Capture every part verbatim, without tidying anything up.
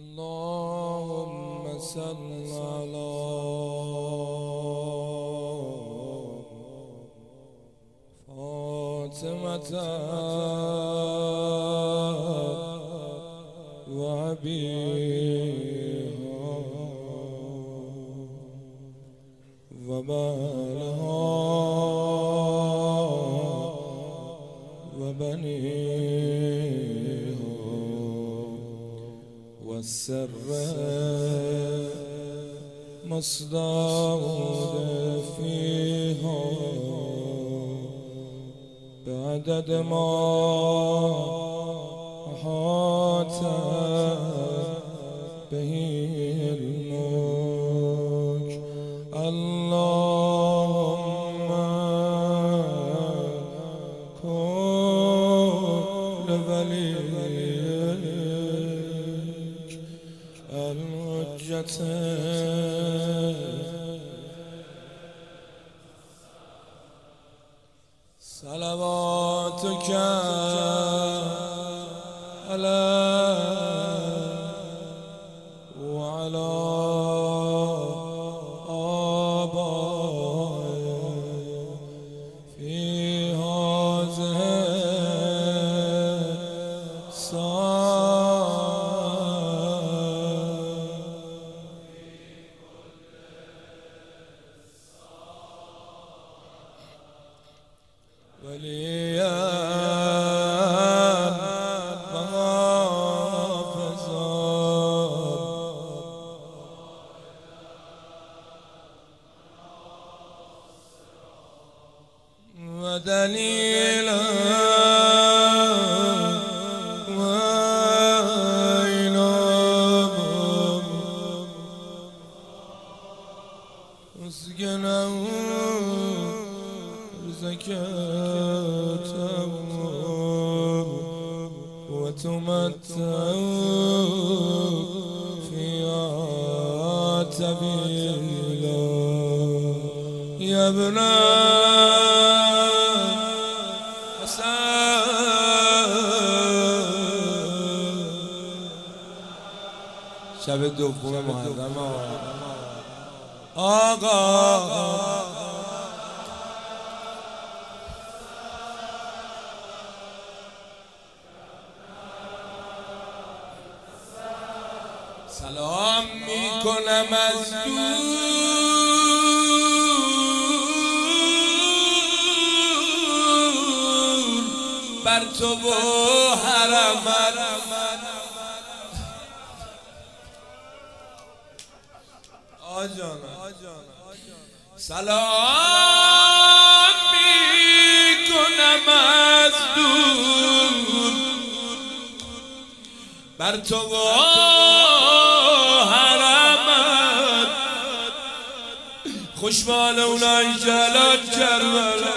اللهم صل على فاطمة وأبيها وبالها وبنيها والسر مصدود فيها بعدد ما أحاط به علمك. اللهم كن لوليك الحجة صلواتك عليه وعلى آبائه في هذه الساعة وليا وحافظا ودليلا وإلهما مسكنا زكاة وتمتع فيها سبيلا يا ابن حسن شب دوم محرم آقا سلام میکنم از دور بر تو و حرمت. سلام میکنم از دور بر تو و خوشبال اونایی که الان کربلا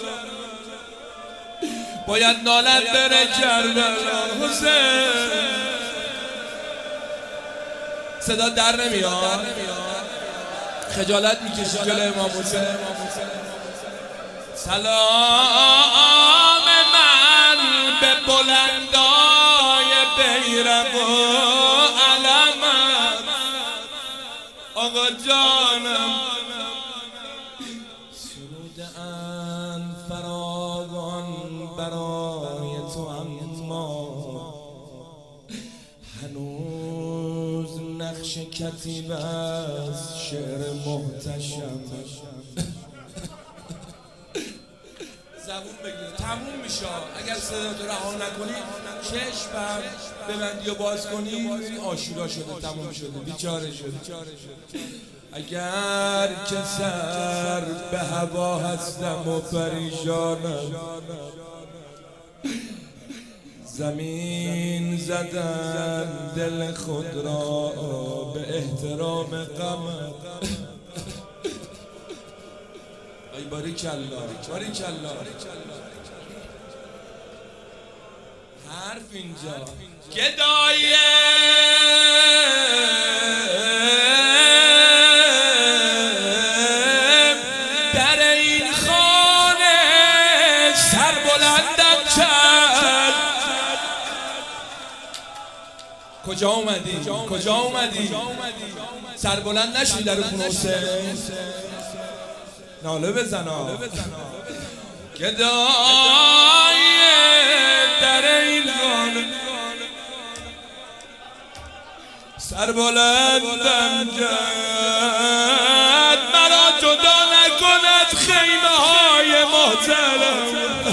باید نالت بره کربلا. حسین صدا در نمیاد، خجالت میکشی جلوی امام حسین. سلام من به بلندای بیرق و علمت آقا جانم. سروده‌اند فراوان برای تو اما هنوز نقش کتیبه از شعر محتشم. زبون بگیر تموم میشه اگر صدا تو رها نکنی، چشم ببندی و باز کنی، این آشورا شده، تموم شده، بیچاره شده. اگر که سر به هوا هستم و پریشانم، زمین زدن دل خود را به احترام غمت. ای باریکالله باریکالله. حرف اینجا گدای در این خانه سر بلندم کرد. کجا اومدی؟ کجا اومدی؟ سربلند نشی در خونه حسین؟ ناله بزنا گدای در این خانه سربلندم جد مرا جدا نکند خیمه های محترم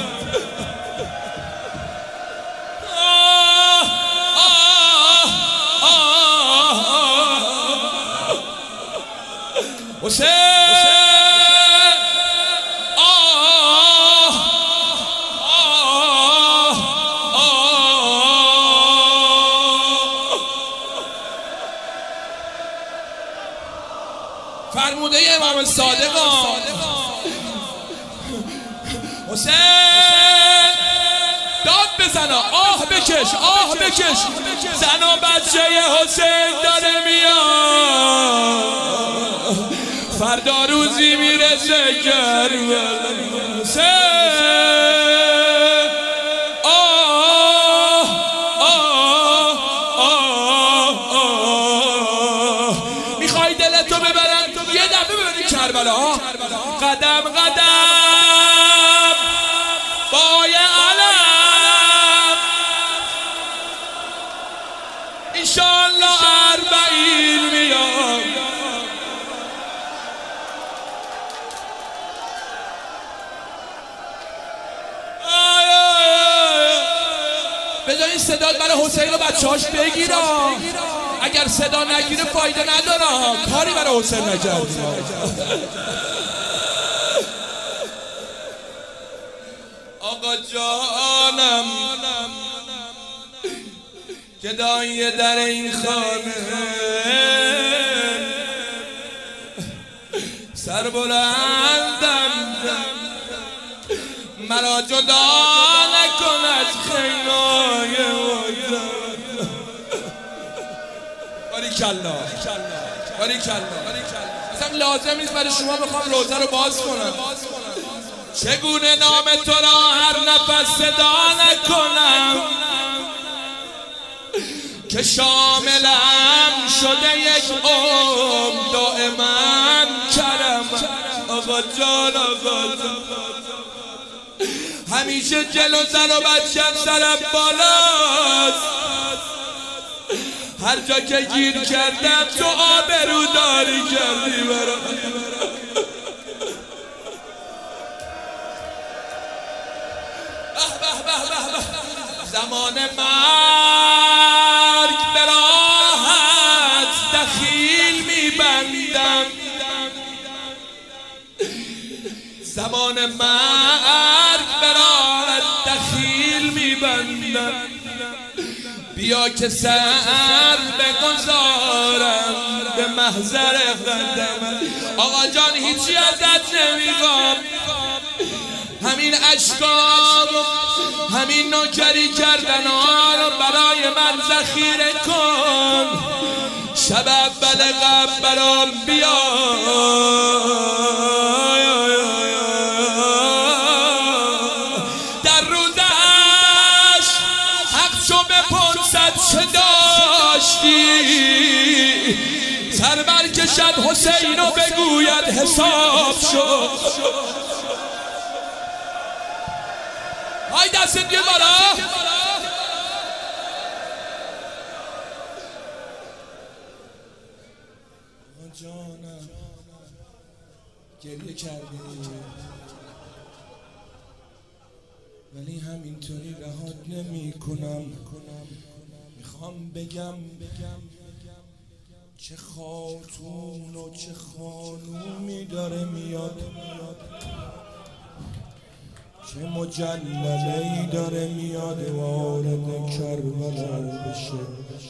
حسین فرموده امام صادق حسین داد بزن آه بکش آه بکش زن و بچه حسین داره میاد فردا روزی میرسه کربلا حسین آه آه آه آه میخوای دلتو ببرن یه دفعه ببری کربلا قدم قدم بای علم انشالله اربعین میاد بذار این صدا برای حسین و بچه هاش بگیره اگر صدا نگیره فایده نداره کاری برای حسین نکردیم آقا جانم گدای در این خانه سربلندم مرا جدا نکند خیمه‌های محترم باریکالله باریکالله اصلا لازم نیست برای شما بخوام روزه رو باز کنم چگونه نام تو را هر نفس صدا نکنم که شاملم شده یک عمر دائما کرم آقا جان آقا جان همیشه جلو زن و بچه سرم بالاست هر جا که گیر کردم تو آبروداری کردی برام زمان مرگ به راحت دخیل میبندم زمان مرگ به راحت دخیل میبندم بیا که سر بگذارم به محضر قدم آقا جان هیچی ازت نمیخوام همین اشکام همین نوکری کردن آن برای من ذخیره کن شب اول قبل برام بیا در روزش حق شو بپرسد چه داشتی سر برکشد حسین و بگوید حساب شد های دست دیگه بالا جانم گریه کردی ولی همینطوری رهات نمی کنم میخوام بگم چه خاتون و چه خانومی داره میاد چه مجلله‌ای داره میاد وارد کربلا بشه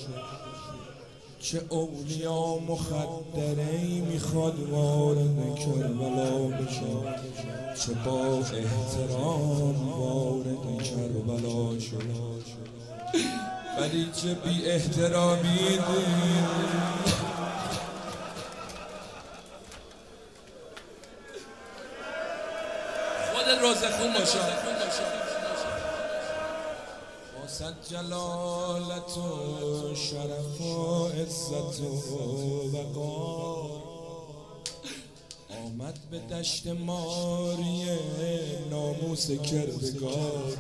چه اولیا مخدره‌ای میخواد وارد کربلا بشه چه با احترام وارد کربلا شد ولی چه بی احترامی دید خودت روزه خون باشه صد جلالت و شرف و عزت و وقار آمد به دشت ماری ناموس کردگار.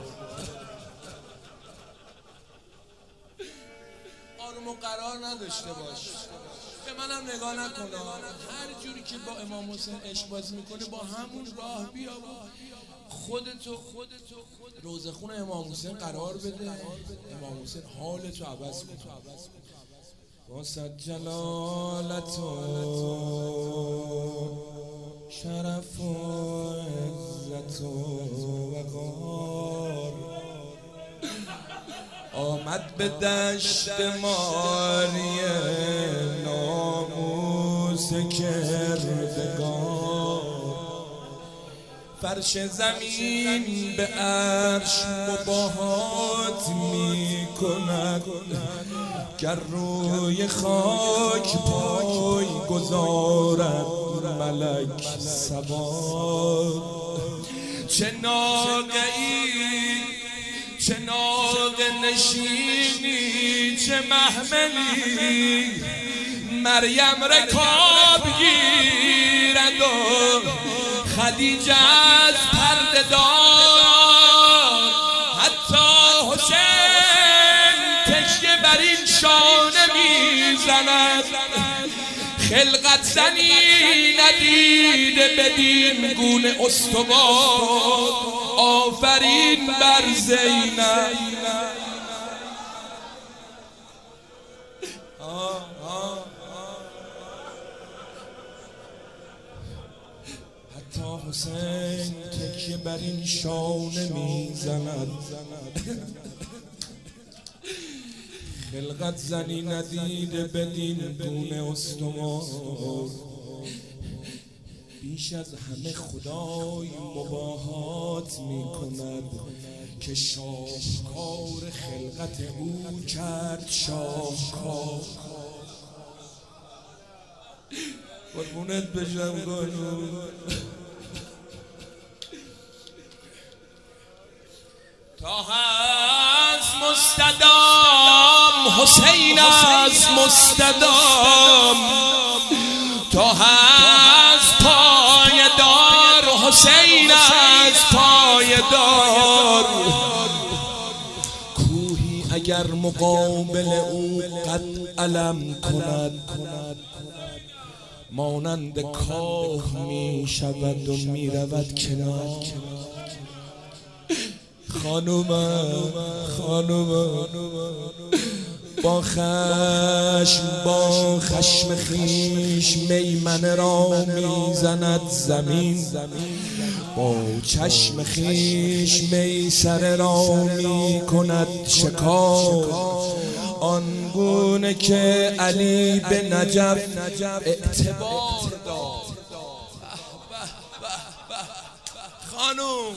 آروم و قرار نداشته باش، به منم نگاه نکنه، هر جوری که با امام حسین عشق بازی میکنه با همون راه بیا خودتو روزخون امام حسین قرار بده، امام حسین حالتو عوض کنه. با صد جلالت و شرف و عزت و وقار آمد به دشت ماری ناموس کردگار. فرش زمین به عرش مباهات می کند، گر روی خاک پای گذارد ملک سوار. چه ناقه‌ای چه ناقه نشینی چه محملی، مریم رکاب گیرد و خدیجه از پرده دار. حتی حسین تکیه بر این شانه میزند، خلقت زنی ندیده بدین گونه استوار. آفرین بر زینب حتی حسین تکیه بر این شانه میزند، خلقت زنی ندیده بدین گونه استوار. بیش از همه خدای مباهات می کند که شاهکار خلقت او کرد شاهکار. قربونت بشم قانون. تا هست مستدام حسین است مستدام، تا هست پایدار حسین است پایدار. کوهی اگر مقابل او قد علم کند، مانند کاه می شود و می رود کنار. خانومم خانومم با خشم با خشم خیش میمنه را میزند زمین، با چشم خیش میسره را میکند شکار. آنگونه که علی به نجف اعتبار داد. خانوم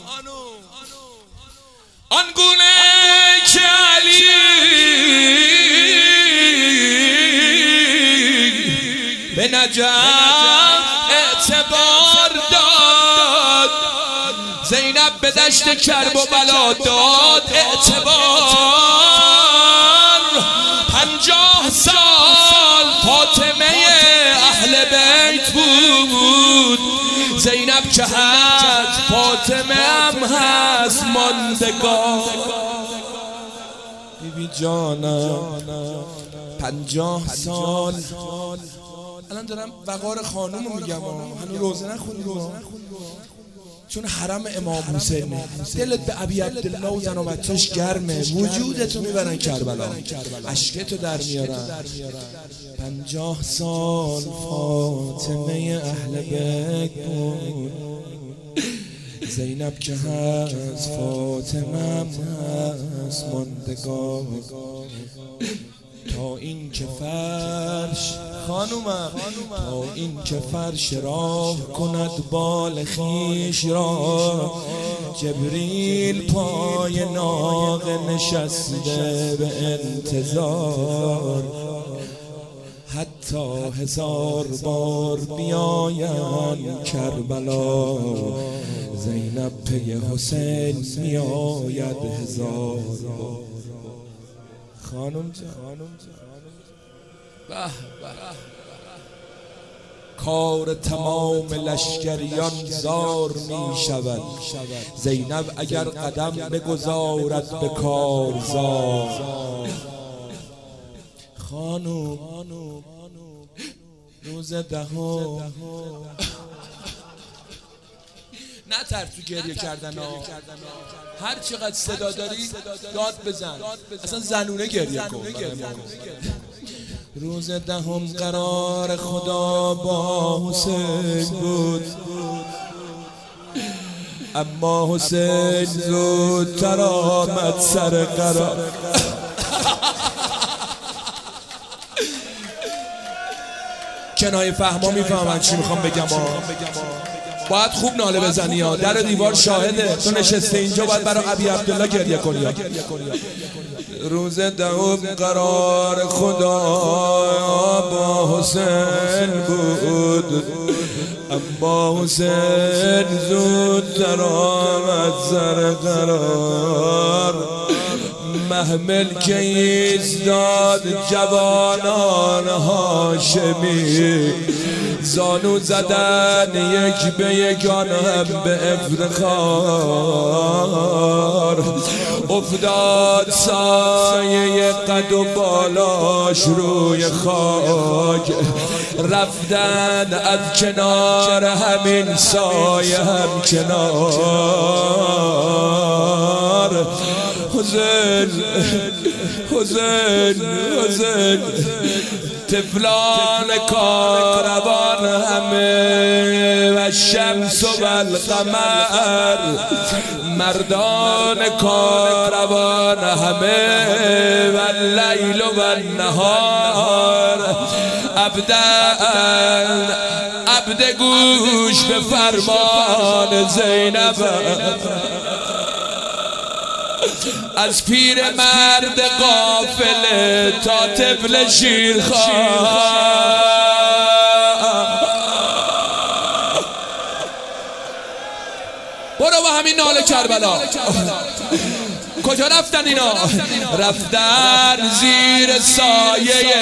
آنگونه که علی به نجف اعتبار داد، زینب به دشت کرب و بلا داد اعتبار. پنجاه سال فاطمه اهل بیت بود، زینب که هست فاطمه هم هست ماندگار. بی بی جانم پنجاه سال، الان دارم وقار خانوم رو میگم، هنو روزه نخوندیم چون حرم امام حسینه. دلت به ابی عبدالله و زن و بچه‌ش گرمه، وجودتو میبرن کربلا، اشکتو در میارن. پنجاه سال فاطمه اهل بیت بود، زینب که هست فاطمه هم هست ماندگار. تا این که فرش خانومم تا این که فرش راه کند بال خیش را، جبریل پای ناقه نشسته به انتظار. حتی هزار بار بیایم کربلا، زینب پی حسین میآید هزار بار. خانم جان به به کار تمام لشکریان زار می شود، زینب اگر قدم بگذارد به کارزار. خانم روز دهم نه تر تو گریه کردن ها، هر چقدر صدا داری داد بزن، اصلا زنونه گریه کن. روز دهم قرار خدا با حسین بود، اما حسین زودتر آمد سر قرار. کنایه فهما میفهمن چی میخوام بگم ها. باید خوب ناله بزنی ها، در دیوار شاهده، تو نشسته اینجا باید برای ابی عبدالله گریه کنی ها. روز دهم قرار خدا با حسین بود، اما حسین زودتر آمد سر قرار. محمل که ایستاد جوانان هاشمی، زانو زدن یک به یکان هم به افتخار. افتاد سایه قد و بالاش روی خاک، رفتن از کنار همین سایه هم کنار. حسین حسین حسین طفلان کاروان همه و شمس و القمر، مردان کاروان همه و اللیل و النهار. عبدن عبد گوش به فرمان زینب، از پیر مرد قافله تا طفل شیرخواه. برو با همین ناله کربلا. کجا رفتن اینا؟ رفتن زیر سایه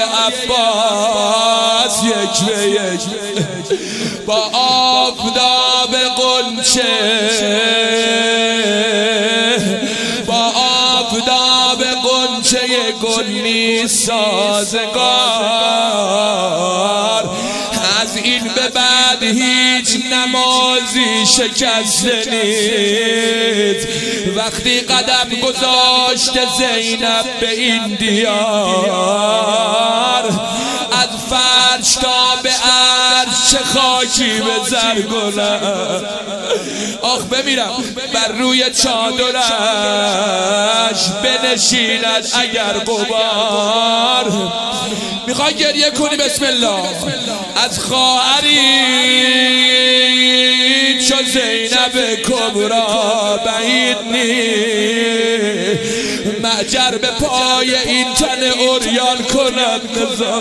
عباس، یک به یک با آفتاب غنچه، با آفتاب غنچه گل می سازگار. از این به بعد هیچ نمازی شکسته نیست. وقتی قدم گذاشت زینب به این دیار، از فرش تا به عرش چه خاکی به زرگلم. آخ بمیرم بر روی چادرش بنشیند اگر غبار. میخوای گریه کنی؟ بسم الله. از خواهری چو زینب کبرا بعید نیست، معجر به پای این تن عریان کند نزار.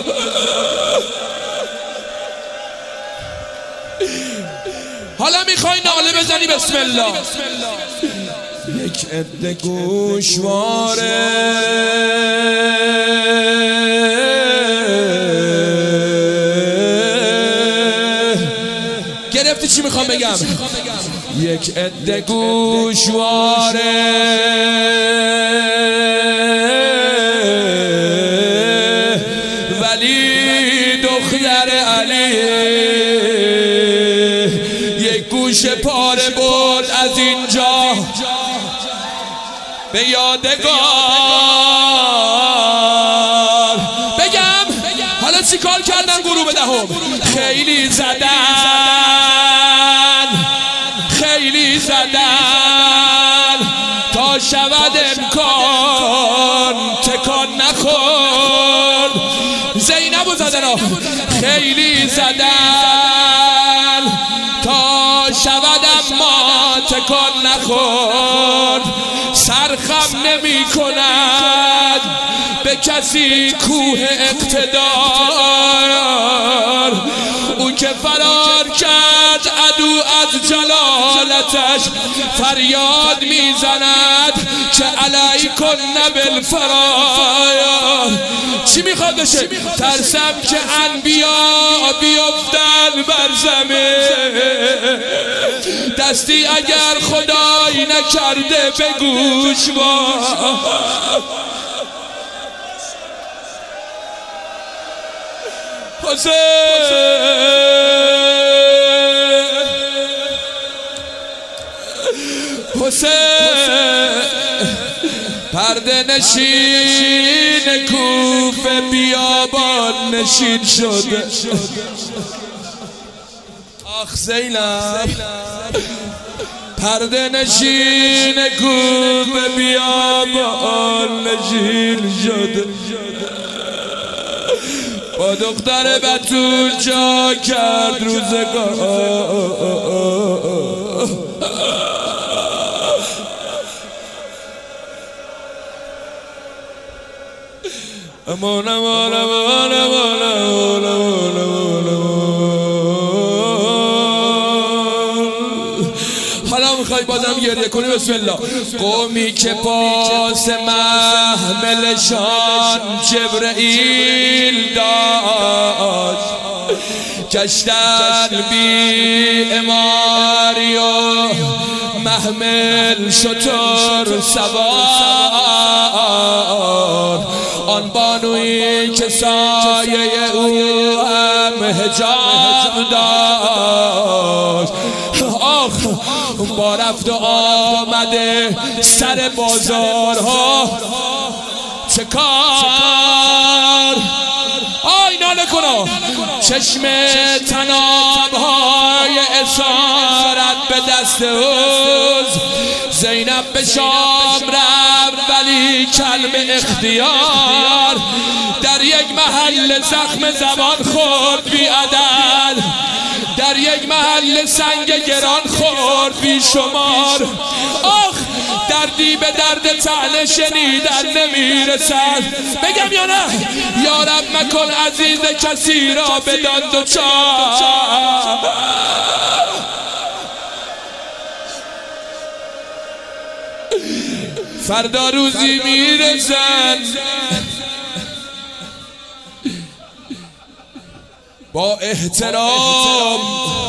حالا میخوای ناله بزنی؟ بسم الله. یک عده گوشواره گرفتی چی میخوام بگم؟ یک عده گوشواره ولی دختر علی، یک گوش پاره برد از اینجا به یادگار. بگم حالا چی کار کردن گروه دهم؟ خیلی زدن خیلی زدن تا شود امکان تکان نخورد. زینبو زدن ها. خیلی زدن تا شود اما تکان نخورد. سرخم نمی کند به کسی کوه اقتدار. آتش فریاد میزند که علیکن بالفرایا. چی میخواد بشه؟ ترسم که انبیا بیفتن بر زمین، دستی اگر خدایی نکرده به گوش با. حسین حسین پرده نشین کوفه بیابان نشین شده. آخ زینب پرده نشین کوفه بیابان نشین شده. با دختر بتول جا کرد روزگار. امان امان امان امان امان امان حالا میخوای بازم گریه کنی؟ بسم الله. قومی که پاس محملشان جبرئیل داشت، کشتن بی اماری و محمل شتر سوار. آن بانویی که سایه او هم حجاب داشت، آخ با رفت و آمده سر بازارها چه کار. آی ناله کنا چشم تنابهای اسارت به دست اوز. زینب به شام رفت ولی کلم اختیار. در یک محل زخم زبان خورد بی عدد، در یک محل سنگ گران خورد بی شمار. آخ دردی به درد طعنه شنیدن نمیرسد. بگم یا نه؟ یارب مکن عزیز کسی را بدان دوچار. فردا روزی میرسن با احترام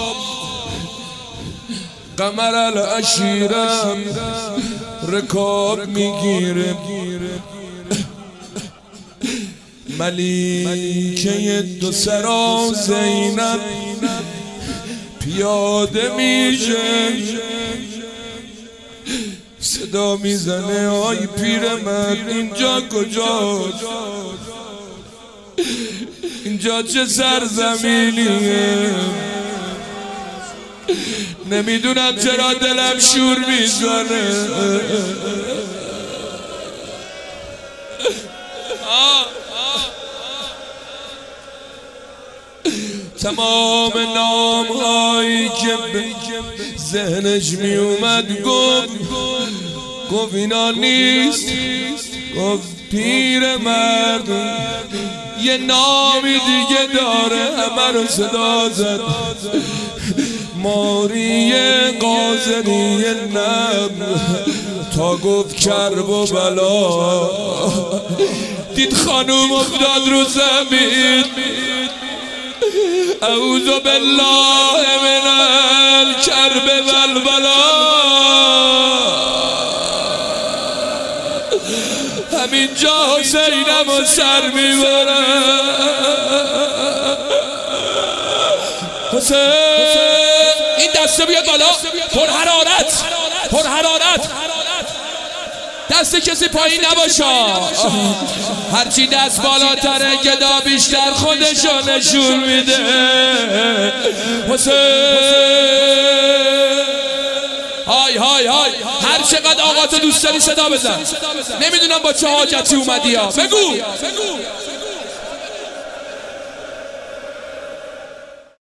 قمر العشیرم رکاب میگیره. ملیکه دو سرا زینب پیاده میشه، صدا میزنه آی پیرمرد اینجا کجاست؟ اینجا چه سرزمینیه؟ نمیدونم چرا دلم شور میزنه. تمام نام هایی که به ذهنش می اومد گفت گفت اینا نیست. گفت پیر مردم یه نامی دیگه داره، همه رو صدا زد. ماری قازنی نب تا گفت کرب و بلا. دید خانوم افتاد رو زمین. اعوذ بالله من الکرب والبلا. همینجا حسینم و سر میبره. حسین این دسته بیاد بالا، پر حرارت پر حرارت. دست کسی پایین نباشه. هرچی دست بالاتره گدا بیشتر خودشو نشون میده. حسین های های های هر چقدر آقا تو دوست داری صدا بزن. نمیدونم با چه حاجتی اومدی ها. بگو